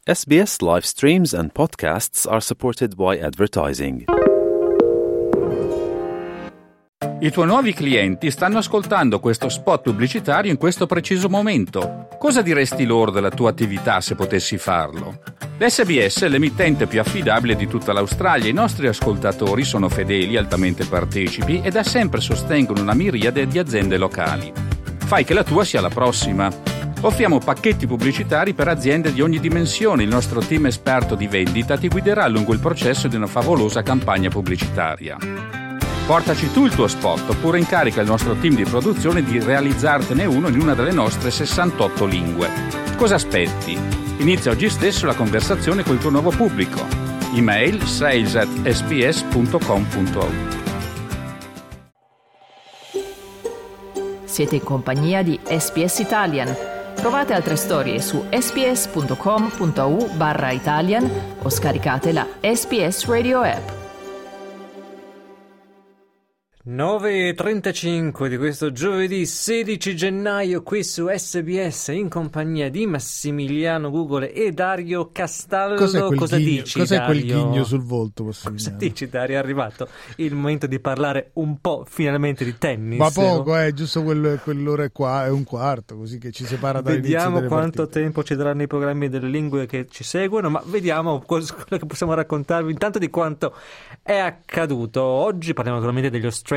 SBS live streams and podcasts are supported by advertising. I tuoi nuovi clienti stanno ascoltando questo spot pubblicitario in questo preciso momento. Cosa diresti loro della tua attività se potessi farlo? L'SBS è l'emittente più affidabile di tutta l'Australia. I nostri ascoltatori sono fedeli, altamente partecipi e da sempre sostengono una miriade di aziende locali. Fai che la tua sia la prossima. Offriamo pacchetti pubblicitari per aziende di ogni dimensione. Il nostro team esperto di vendita ti guiderà lungo il processo di una favolosa campagna pubblicitaria. Portaci tu il tuo spot oppure incarica il nostro team di produzione di realizzartene uno in una delle nostre 68 lingue. Cosa aspetti? Inizia oggi stesso la conversazione col tuo nuovo pubblico. Email sales@sbs.com.au. Siete in compagnia di SBS Italian. Trovate altre storie su sbs.com.au/Italian o scaricate la SBS Radio app. 9:35 di questo giovedì 16 gennaio qui su SBS in compagnia di Massimiliano Gugole e Dario Castaldo. Cosa dici, Cos'è Dario? quel ghigno sul volto, Cosa Massimiliano? dici, Dario? È arrivato il momento di parlare un po' finalmente di tennis. Ma poco, giusto quell'ora e qua è un quarto, così che ci separa dall'inizio Vediamo delle quanto partite. tempo ci daranno i programmi delle lingue che ci seguono, ma vediamo quello che possiamo raccontarvi intanto di quanto è accaduto. Oggi parliamo naturalmente degli Australian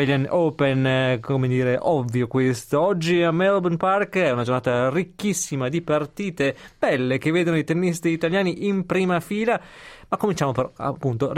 Open, come dire, ovvio questo. Oggi a Melbourne Park è una giornata ricchissima di partite belle che vedono i tennisti italiani in prima fila. Ma cominciamo però appunto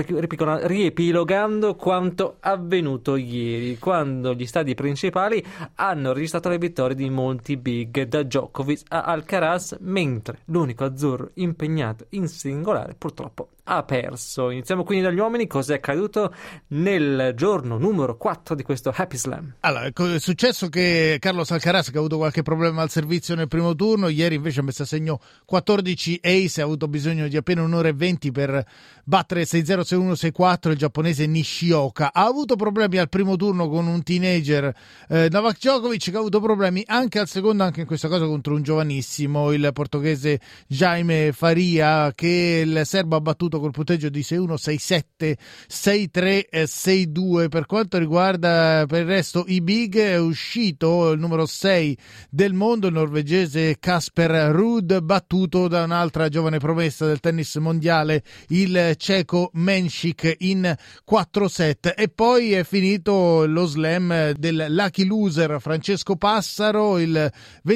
riepilogando quanto avvenuto ieri, quando gli stadi principali hanno registrato le vittorie di molti big, da Djokovic a Alcaraz, mentre l'unico azzurro impegnato in singolare purtroppo ha perso. Iniziamo quindi dagli uomini. Cosa è accaduto nel giorno numero 4 di questo Happy Slam? Allora, è successo che Carlos Alcaraz, che ha avuto qualche problema al servizio nel primo turno, ieri invece ha messo a segno 14 ace, ha avuto bisogno di appena un'ora e 20 per battere 6-0, 6-1, 6-4 il giapponese Nishioka. Ha avuto problemi al primo turno con un teenager, Novak Djokovic, che ha avuto problemi anche al secondo, anche in questo caso contro un giovanissimo, il portoghese Jaime Faria, che il serbo ha battuto col punteggio di 6-1, 6-7, 6-3, 6-2. Per quanto riguarda per il resto i big, è uscito il numero 6 del mondo, il norvegese Casper Ruud, battuto da un'altra giovane promessa del tennis mondiale, il ceco Menchik, in 4 set. E poi è finito lo slam del lucky loser Francesco Passaro, il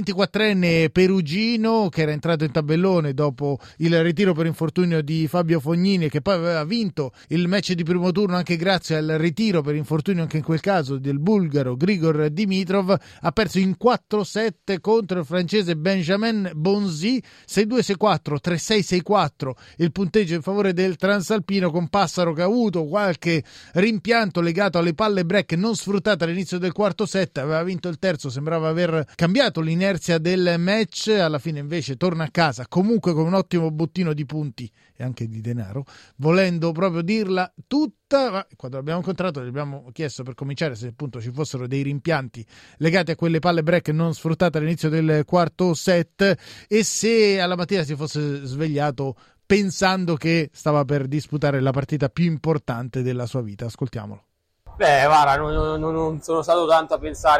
24enne perugino che era entrato in tabellone dopo il ritiro per infortunio di Fabio Fognini, che poi aveva vinto il match di primo turno anche grazie al ritiro per infortunio, anche in quel caso, del bulgaro Grigor Dimitrov. Ha perso in 4 set contro il francese Benjamin Bonzi, 6-2, 6-4, 3-6, 6-4 il punteggio in favore del transalpino, con Passaro che ha avuto qualche rimpianto legato alle palle break non sfruttate all'inizio del quarto set. Aveva vinto il terzo, sembrava aver cambiato l'inerzia del match, alla fine invece torna a casa comunque con un ottimo bottino di punti e anche di denaro, volendo proprio dirla tutta. Ma quando l'abbiamo incontrato gli abbiamo chiesto per cominciare se appunto ci fossero dei rimpianti legati a quelle palle break non sfruttate all'inizio del quarto set e se alla mattina si fosse svegliato pensando che stava per disputare la partita più importante della sua vita. Ascoltiamolo. Beh, guarda, non sono stato tanto a pensare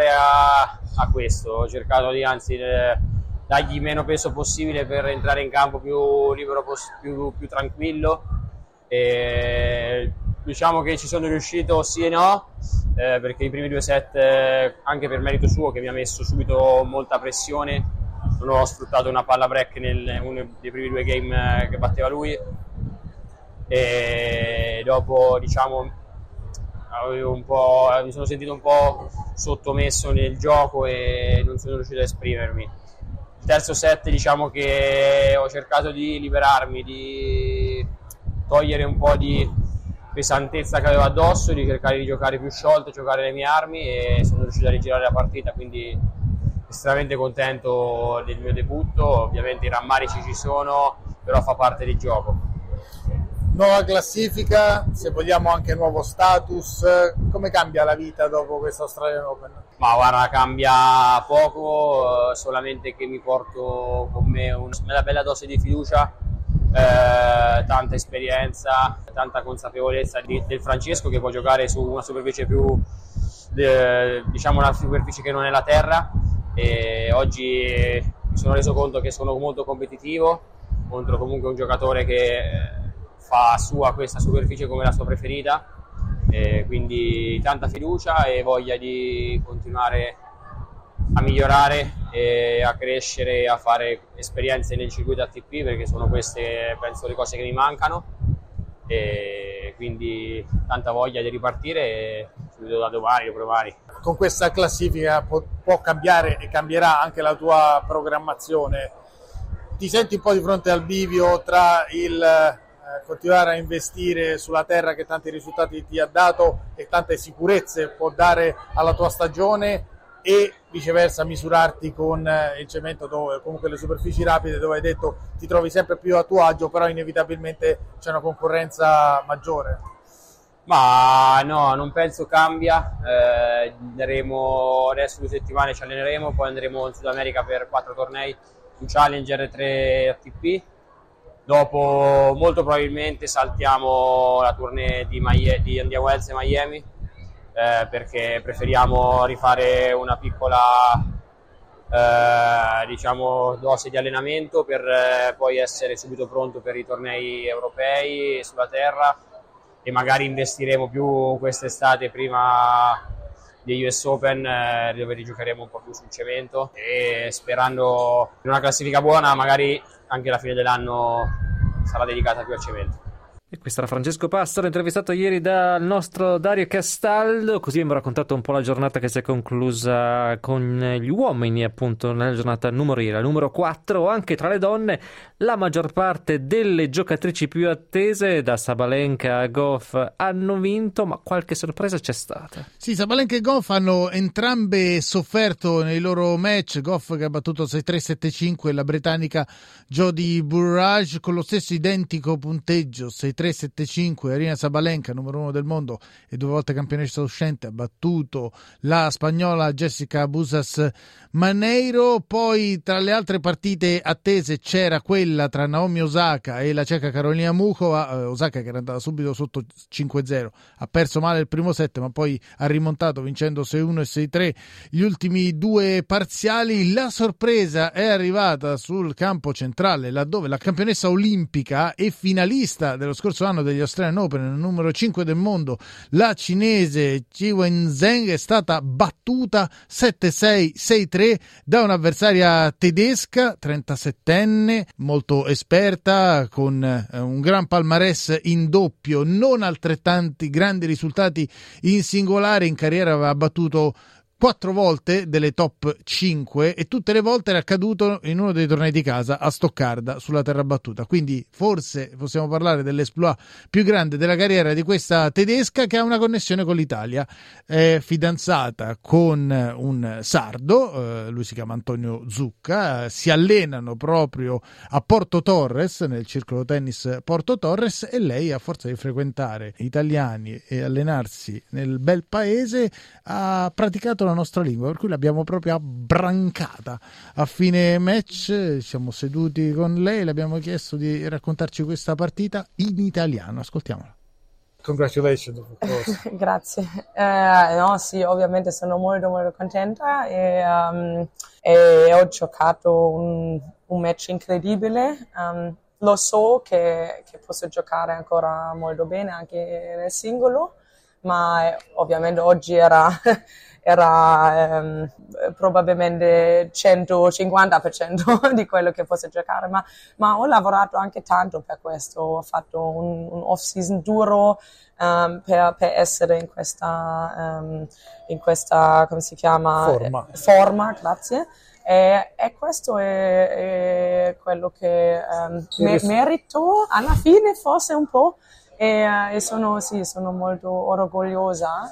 a questo. Ho cercato di, anzi, dargli meno peso possibile per entrare in campo più libero, più tranquillo. E diciamo che ci sono riuscito sì e no, perché i primi 2 set, anche per merito suo, che mi ha messo subito molta pressione, non ho sfruttato una palla break uno dei primi 2 game che batteva lui, e dopo diciamo mi sono sentito un po' sottomesso nel gioco e non sono riuscito a esprimermi. Il terzo set diciamo che ho cercato di liberarmi, di togliere un po' di pesantezza che avevo addosso, di cercare di giocare più sciolto, giocare le mie armi, e sono riuscito a rigirare la partita, quindi estremamente contento del mio debutto. Ovviamente i rammarici ci sono, però fa parte del gioco. Nuova classifica, se vogliamo anche nuovo status, come cambia la vita dopo questo Australian Open? Ma guarda, cambia poco, solamente che mi porto con me una bella dose di fiducia tanta esperienza, tanta consapevolezza del Francesco, che può giocare su una superficie più, diciamo una superficie che non è la terra, e oggi mi sono reso conto che sono molto competitivo contro comunque un giocatore che fa sua questa superficie come la sua preferita, e quindi tanta fiducia e voglia di continuare a migliorare e a crescere, a fare esperienze nel circuito ATP, perché sono queste, penso, le cose che mi mancano, e quindi tanta voglia di ripartire e subito da domani, dopodomani. Con questa classifica può cambiare e cambierà anche la tua programmazione. Ti senti un po' di fronte al bivio tra il continuare a investire sulla terra che tanti risultati ti ha dato e tante sicurezze può dare alla tua stagione, e viceversa misurarti con il cemento, dove comunque le superfici rapide, dove hai detto ti trovi sempre più a tuo agio, però inevitabilmente c'è una concorrenza maggiore? Ma no, non penso cambia. Andremo adesso 2 settimane, ci alleneremo, poi andremo in Sud America per 4 tornei, un Challenger e 3 ATP. Dopo molto probabilmente saltiamo la tournée di Indian Wells e Miami, perché preferiamo rifare una piccola diciamo dose di allenamento per poi essere subito pronto per i tornei europei sulla terra, e magari investiremo più quest'estate prima degli US Open, dove rigiocheremo un po' più sul cemento, e sperando in una classifica buona magari anche la fine dell'anno sarà dedicata più al cemento. E questo era Francesco Pastore, intervistato ieri dal nostro Dario Castaldo. Così abbiamo raccontato un po' la giornata che si è conclusa con gli uomini, appunto nella giornata numero 4. Anche tra le donne la maggior parte delle giocatrici più attese, da Sabalenka a Gauff, hanno vinto, ma qualche sorpresa c'è stata. Sì, Sabalenka e Gauff hanno entrambe sofferto nei loro match. Gauff che ha battuto 6-3, 7-5 la britannica Jodie Burrage con lo stesso identico punteggio 6-3, 7-5. Arina Sabalenka, numero 1 del mondo e 2 volte campionessa uscente, ha battuto la spagnola Jessica Busas Maneiro. Poi tra le altre partite attese c'era quella tra Naomi Osaka e la ceca Karolina Muchova. Osaka, che era andata subito sotto 5-0, ha perso male il primo set, ma poi ha rimontato vincendo 6-1 e 6-3 gli ultimi 2 parziali. La sorpresa è arrivata sul campo centrale, laddove la campionessa olimpica e finalista dello scorso anno degli Australian Open, il numero 5 del mondo, la cinese Qi Wenzheng, è stata battuta 7-6, 6-3 da un'avversaria tedesca, 37enne, molto esperta, con un gran palmarès in doppio, non altrettanti grandi risultati in singolare. In carriera aveva battuto 4 volte delle top 5 e tutte le volte era accaduto in uno dei tornei di casa a Stoccarda sulla terra battuta. Quindi forse possiamo parlare dell'esploit più grande della carriera di questa tedesca, che ha una connessione con l'Italia. È fidanzata con un sardo, lui si chiama Antonio Zucca, si allenano proprio a Porto Torres, nel circolo tennis Porto Torres, e lei, a forza di frequentare italiani e allenarsi nel bel paese, ha praticato la nostra lingua, per cui l'abbiamo proprio abbrancata. A fine match siamo seduti con lei, le abbiamo chiesto di raccontarci questa partita in italiano. Ascoltiamola. Congratulations, of course. Grazie. No, sì, ovviamente sono molto molto contenta e ho giocato un match incredibile. Lo so che posso giocare ancora molto bene anche nel singolo, ma ovviamente oggi era probabilmente 150% di quello che posso giocare, ma ho lavorato anche tanto per questo. Ho fatto un off-season duro per essere in questa come si chiama? Forma, grazie. E questo è quello che merito alla fine, forse un po', e sono molto orgogliosa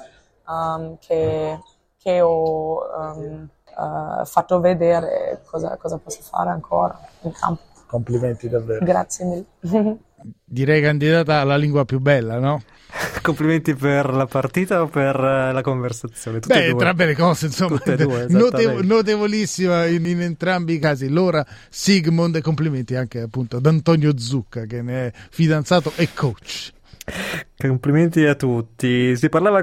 che ho fatto vedere cosa posso fare ancora in campo. Complimenti davvero. Grazie mille. direi candidata alla lingua più bella, no? Complimenti per la partita o per la conversazione? Tutte e due. Tra le cose, insomma, Tutte e due, notevolissima in entrambi i casi. Laura Sigmund, e complimenti anche appunto ad Antonio Zucca, che ne è fidanzato e coach. Complimenti a tutti. Si parlava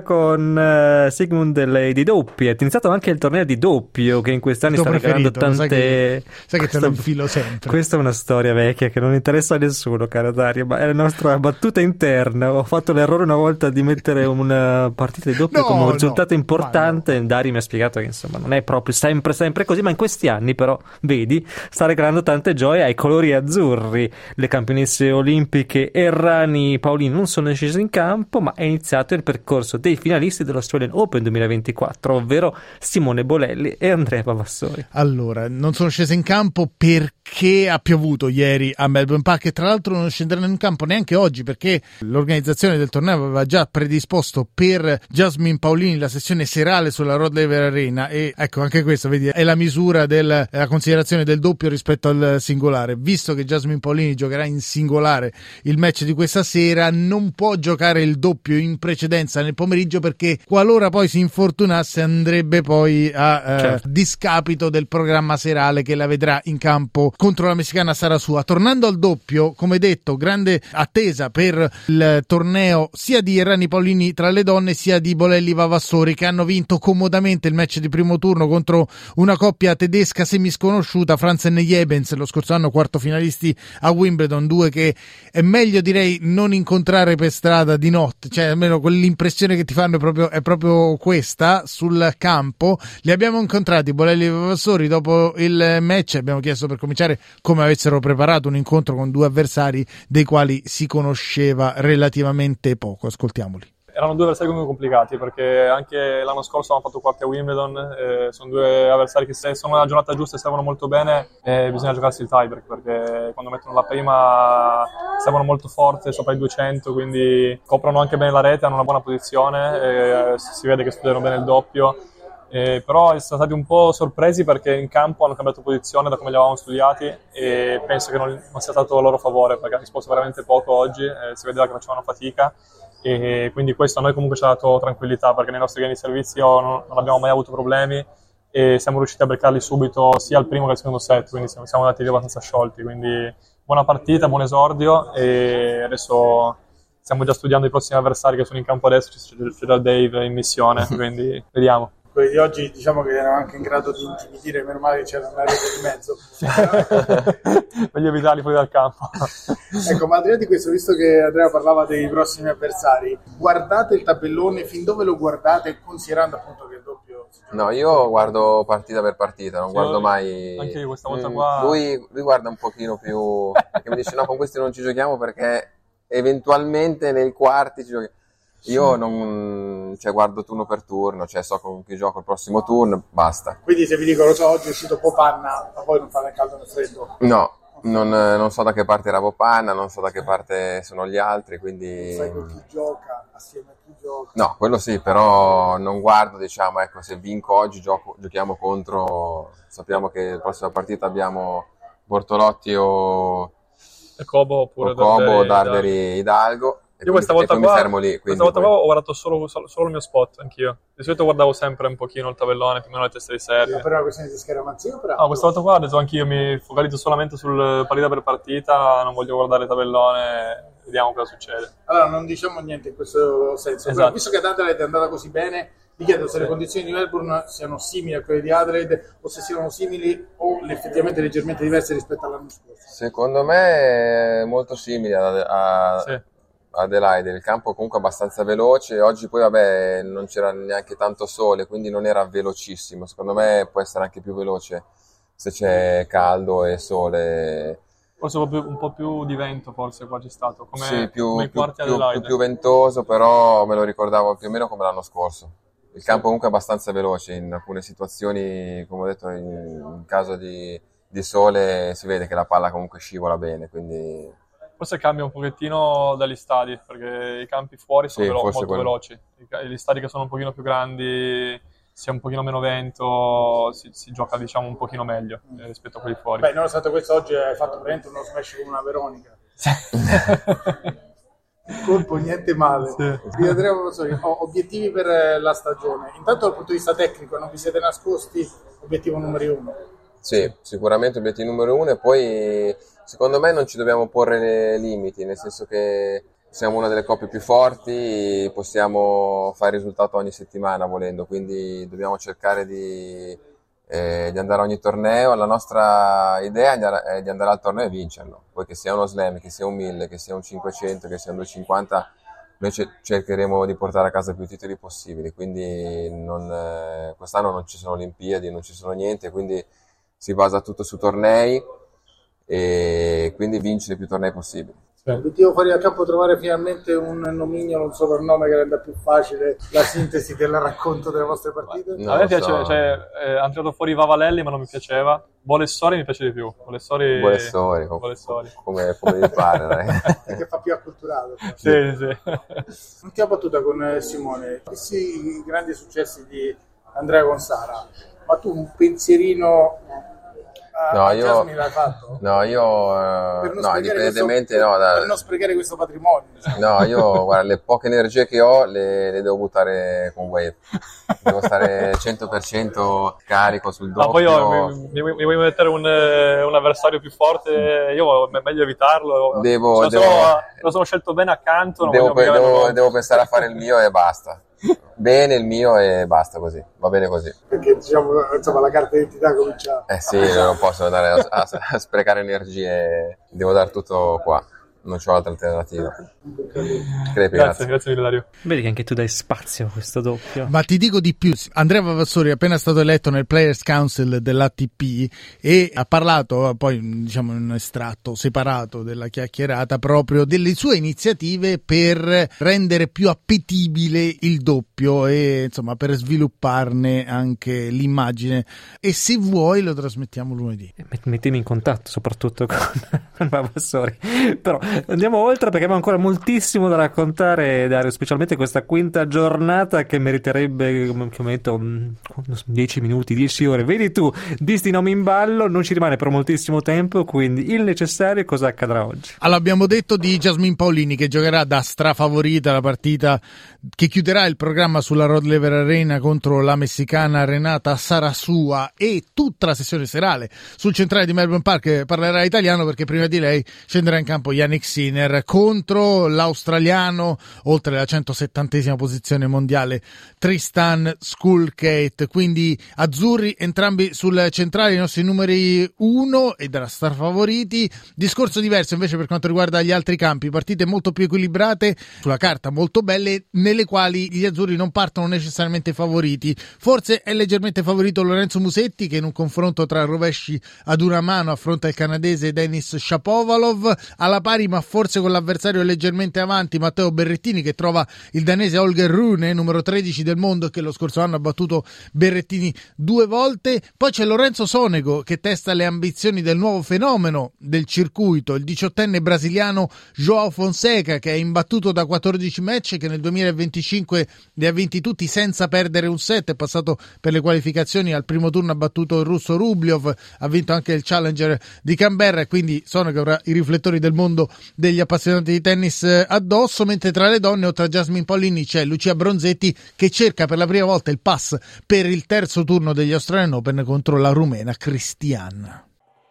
con Sigmund di doppi. È iniziato anche il torneo di doppio che in questi anni sta regalando tante. Sai che te lo infilo sempre. Questa è una storia vecchia che non interessa a nessuno, caro Dario, ma è la nostra battuta interna. Ho fatto l'errore una volta di mettere una partita di doppio come un risultato importante. No. Dario mi ha spiegato che insomma non è proprio sempre così, ma in questi anni però vedi sta regalando tante gioie ai colori azzurri. Le campionesse olimpiche Errani Paolini non sono scese in campo, ma è iniziato il percorso dei finalisti dell'Australian Open 2024, ovvero Simone Bolelli e Andrea Pavassori. Allora, non sono scese in campo perché ha piovuto ieri a Melbourne Park, e tra l'altro non scenderanno in campo neanche oggi perché l'organizzazione del torneo aveva già predisposto per Jasmine Paolini la sessione serale sulla Rod Laver Arena, e ecco, anche questo vedi è la misura della considerazione del doppio rispetto al singolare. Visto che Jasmine Paolini giocherà in singolare il match di questa sera, non può giocare il doppio in precedenza nel pomeriggio, perché qualora poi si infortunasse andrebbe poi a discapito del programma serale che la vedrà in campo contro la messicana Sarasua. Tornando al doppio, come detto, grande attesa per il torneo sia di Errani Paolini tra le donne sia di Bolelli Vavassori, che hanno vinto comodamente il match di primo turno contro una coppia tedesca semisconosciuta, Franzen e Jebens, lo scorso anno quarto finalisti a Wimbledon, due che è meglio direi non incontrare per strada di notte, cioè almeno quell'impressione che ti fanno è proprio questa sul campo. Li abbiamo incontrati Bolelli e Vavassori dopo il match, abbiamo chiesto per cominciare come avessero preparato un incontro con due avversari dei quali si conosceva relativamente poco. Ascoltiamoli. Erano due avversari comunque complicati, perché anche l'anno scorso hanno fatto quarti a Wimbledon, sono due avversari che se sono nella giornata giusta e servono molto bene, bisogna giocarsi il tiebreak, perché quando mettono la prima servono molto forte, sopra i 200, quindi coprono anche bene la rete, hanno una buona posizione, si vede che studiano bene il doppio. Però sono stati un po' sorpresi perché in campo hanno cambiato posizione da come li avevamo studiati, e penso che non sia stato a loro favore, perché hanno risposto veramente poco oggi, si vedeva che facevano fatica, e quindi questo a noi comunque ci ha dato tranquillità, perché nei nostri game di servizio non abbiamo mai avuto problemi e siamo riusciti a beccarli subito sia al primo che al secondo set, quindi siamo andati via abbastanza sciolti. Quindi buona partita, buon esordio, e adesso stiamo già studiando i prossimi avversari che sono in campo adesso, c'è già Dave in missione, quindi vediamo. Quelli di oggi diciamo che erano anche in grado di intimidire, meno male che c'era una rete di mezzo. Meglio evitarli fuori dal campo. Ecco, ma al di là di questo, visto che Andrea parlava dei prossimi avversari, guardate il tabellone, fin dove lo guardate, considerando appunto che il doppio... No, io guardo partita per partita, non guardo mai... Anche io questa volta qua... Lui guarda un pochino più... perché mi dice no, con questi non ci giochiamo perché eventualmente nei quarti ci giochiamo. Io non, guardo turno per turno, so con chi gioco il prossimo turno, basta. Quindi se vi dico, lo so, oggi è uscito Popanna, ma voi non fate caldo né freddo? No, non so da che parte era Popanna, non so da che parte sono gli altri, quindi... Non sai con chi gioca, assieme a chi gioca? No, quello sì, però non guardo, se vinco oggi giochiamo contro... Sappiamo che la prossima partita abbiamo Bortolotti o Cobo, oppure Darderi Hidalgo. Io questa volta qua ho guardato solo il mio spot, anch'io. Di solito guardavo sempre un pochino il tabellone, più o meno le teste di serie. Ma per una questione di scaramanzia? No, questa volta qua ho detto anch'io, mi focalizzo solamente sul partita per partita, non voglio guardare il tabellone, vediamo cosa succede. Allora, non diciamo niente in questo senso. Esatto. Però, visto che ad Adelaide è andata così bene, vi chiedo se le condizioni di Melbourne siano simili a quelle di Adelaide, o se siano simili o effettivamente leggermente diverse rispetto all'anno scorso. Secondo me è molto simile a Adelaide, il campo comunque abbastanza veloce. Oggi poi non c'era neanche tanto sole, quindi non era velocissimo. Secondo me può essere anche più veloce se c'è caldo e sole. Forse un po' più di vento, forse qua c'è stato, come più Adelaide. Più ventoso, però me lo ricordavo più o meno come l'anno scorso. Il campo comunque è abbastanza veloce, in alcune situazioni, come ho detto, in caso di sole si vede che la palla comunque scivola bene, quindi... Forse cambia un pochettino dagli stadi, perché i campi fuori sono molto veloci. Gli stadi che sono un pochino più grandi, se un pochino meno vento, si gioca un pochino meglio rispetto a quelli fuori. Beh, nonostante questo oggi hai fatto veramente uno smash con una Veronica. Colpo niente male. Sì. Andrea Vavassori, obiettivi per la stagione. Intanto dal punto di vista tecnico non vi siete nascosti, obiettivo numero 1. Sì, sicuramente obiettivo numero 1, e poi secondo me non ci dobbiamo porre limiti, nel senso che siamo una delle coppie più forti, possiamo fare risultato ogni settimana volendo, quindi dobbiamo cercare di andare a ogni torneo. La nostra idea è di andare al torneo e vincerlo, poi che sia uno slam, che sia un 1000, che sia un 500, che sia un 250, noi cercheremo di portare a casa più titoli possibili, quindi quest'anno non ci sono Olimpiadi, non ci sono niente, quindi si basa tutto su tornei e quindi vincere più tornei possibili. L'obiettivo fuori dal campo è trovare finalmente un nomignolo, un soprannome che renda più facile la sintesi del racconto delle vostre partite. A me piace, hanno tirato fuori Vavalelli, ma non mi piaceva. Bolessori mi piace di più. Bolessori come vi pare, dai. Che fa più acculturato. Sì. Ultima battuta con Simone. Questi i grandi successi di Andrea con Sara, ma tu un pensierino Jasmine l'hai fatto? Indipendentemente per non sprecare questo patrimonio. No, io guarda, le poche energie che ho le devo buttare con Wave. Devo stare 100% carico sul doppio. Poi mi vuoi mettere un avversario più forte? Io è meglio evitarlo. Lo sono scelto bene accanto. Devo pensare a fare il mio e basta. Bene il mio e basta, così va bene così, perché diciamo insomma la carta d'identità comincia non posso andare a sprecare energie, devo dare tutto qua, non c'ho altra alternativa. Grazie mille Dario. Vedi che anche tu dai spazio a questo doppio. Ma ti dico di più, Andrea Vavassori è appena stato eletto nel Players Council dell'ATP e ha parlato poi diciamo in un estratto separato della chiacchierata proprio delle sue iniziative per rendere più appetibile il doppio e insomma per svilupparne anche l'immagine, e se vuoi lo trasmettiamo lunedì. Mettimi in contatto soprattutto con Vavassori. Però andiamo oltre perché abbiamo ancora moltissimo da raccontare, Dario, specialmente questa quinta giornata che meriterebbe come metto 10 minuti, 10 ore. Vedi tu, visti i nomi in ballo, non ci rimane per moltissimo tempo, quindi il necessario. Cosa accadrà oggi? Allora, abbiamo detto di Jasmine Paolini che giocherà da strafavorita la partita che chiuderà il programma sulla Rod Laver Arena contro la messicana Renata Sarasua, e tutta la sessione serale sul centrale di Melbourne Park parlerà italiano perché prima di lei scenderà in campo Jannik Sinner contro l'australiano, oltre la 170esima posizione mondiale, Tristan Skulkate. Quindi azzurri entrambi sul centrale, i nostri numeri 1 e della star favoriti. Discorso diverso invece per quanto riguarda gli altri campi, partite molto più equilibrate, sulla carta molto belle, nelle quali gli azzurri non partono necessariamente favoriti. Forse è leggermente favorito Lorenzo Musetti, che in un confronto tra rovesci ad una mano affronta il canadese Denis Shapovalov, alla pari ma forse con l'avversario leggermente avanti Matteo Berrettini, che trova il danese Holger Rune, numero 13 del mondo, che lo scorso anno ha battuto Berrettini 2 volte. Poi c'è Lorenzo Sonego che testa le ambizioni del nuovo fenomeno del circuito, il 18enne brasiliano João Fonseca, che è imbattuto da 14 match, che nel 2025 li ha vinti tutti senza perdere un set, è passato per le qualificazioni, al primo turno ha battuto il russo Rublev, ha vinto anche il Challenger di Canberra, e quindi Sonego avrà i riflettori del mondo degli appassionati di tennis addosso. Mentre tra le donne, oltre a Jasmine Paolini, c'è Lucia Bronzetti che cerca per la prima volta il pass per il terzo turno degli Australian Open contro la rumena Cristian.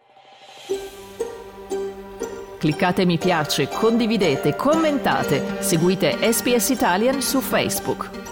Cliccate mi piace, condividete, commentate, seguite SPS Italian su Facebook.